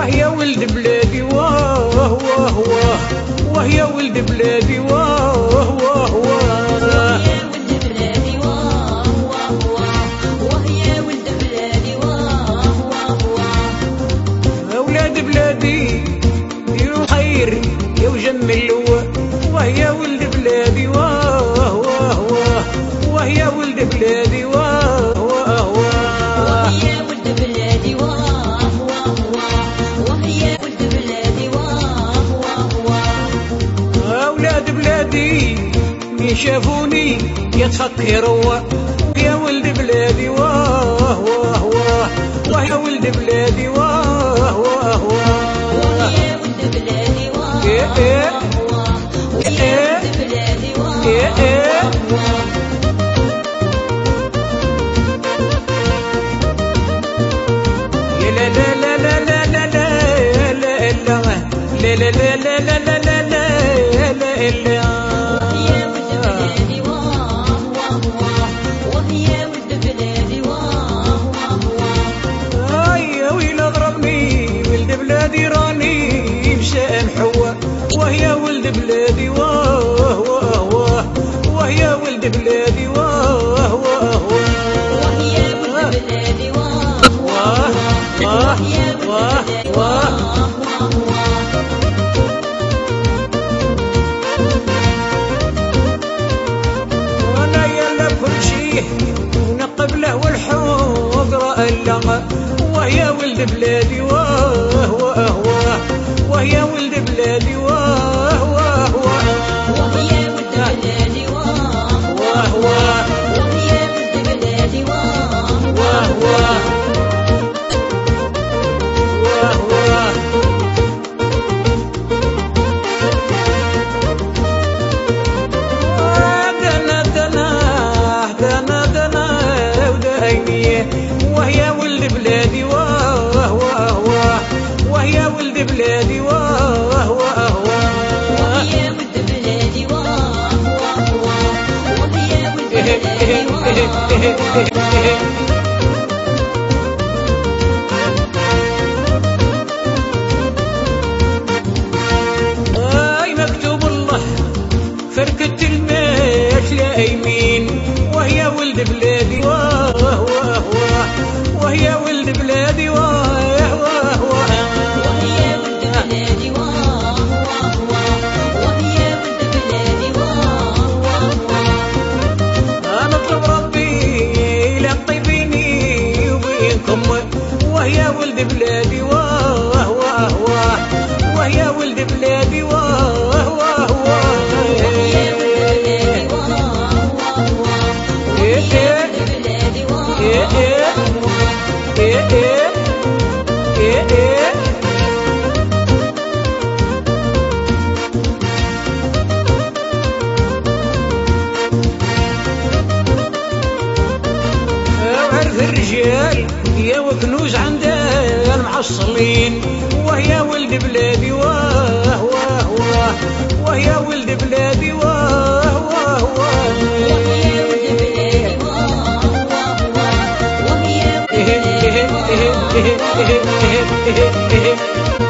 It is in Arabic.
وهي ولد بلادي واه واه واه، وهي ولد بلادي واه واه واه، وهي ولد بلادي واه واه واه. أولاد بلادي ديروا خير يا وجمل وهي ولد بلادي واه واه واه، وهي ولد بلادي واه واه واه، وهي ولد بلادي واه واه واه، وهي ولد بلادي واه واه واه. أولاد بلادي مين شافوني يتفكروا وهي ولد بلادي واه واه واه، وهي ولد بلادي واه واه واه، وهي ولد بلادي واه إيه إيه واه واه، وهي ولد بلادي واه إيه إيه. واه واه. يا لا لا لا لا لا لا لا لا لا لا لا لا لا لا لا لا لا لا. وهي ولد بلادي واه واه واه، وهي ولد بلادي واه واه واه. يا ويل ضربني ولد بلادي راني مسامحوا وهي ولد بلادي واه واه واه، وهي ولد بلادي واه واه وهي واه، ولد بلادي واه واه واه، وهي ولد بلادي واه واه واه. وانا يلا كل شيء ونقبله والحب رأى، وهي ولد بلادي واه واه واه، وهي ولد بلادي واه واه واه، وهي ولد بلادي واه واه واه وهي ولد بلادي واه واه واه واه واه. دنا دنا دنا دنا ودايمية وهي ولد بلادي واه واه واه، وهي ولد بلادي واه واه واه، وهي ولد بلادي واه واه واه، وهي ولد بلادي واه واه واه. مكتوب الله فركة الماش لا يمين وهي ولد بلادي واه واه واه، وهي ولد بلادي واه واه واه، وهي ولد بلادي واه واه واه، وهي ولد بلادي واه واه واه. أنا أطلب ربي يلقي بيني وبينكم وهي ولد بلادي واه واه واه، وهي ولد بلادي واه واه واه، وهي ولد بلادي واه واه واه، وهي ولد بلادي واه واه واه. إيه إيه إيه إيه. وعرف الرجال يا وكنوز عندها المحصلين وهي ولد بلادي واه واه واه، وهي ولد بلادي واه واه واه، وهي ولد بلادي واه واه واه، وهي ولد إيه بلادي إيه إيه واه إيه واه إيه واه. إيه إيه إيه.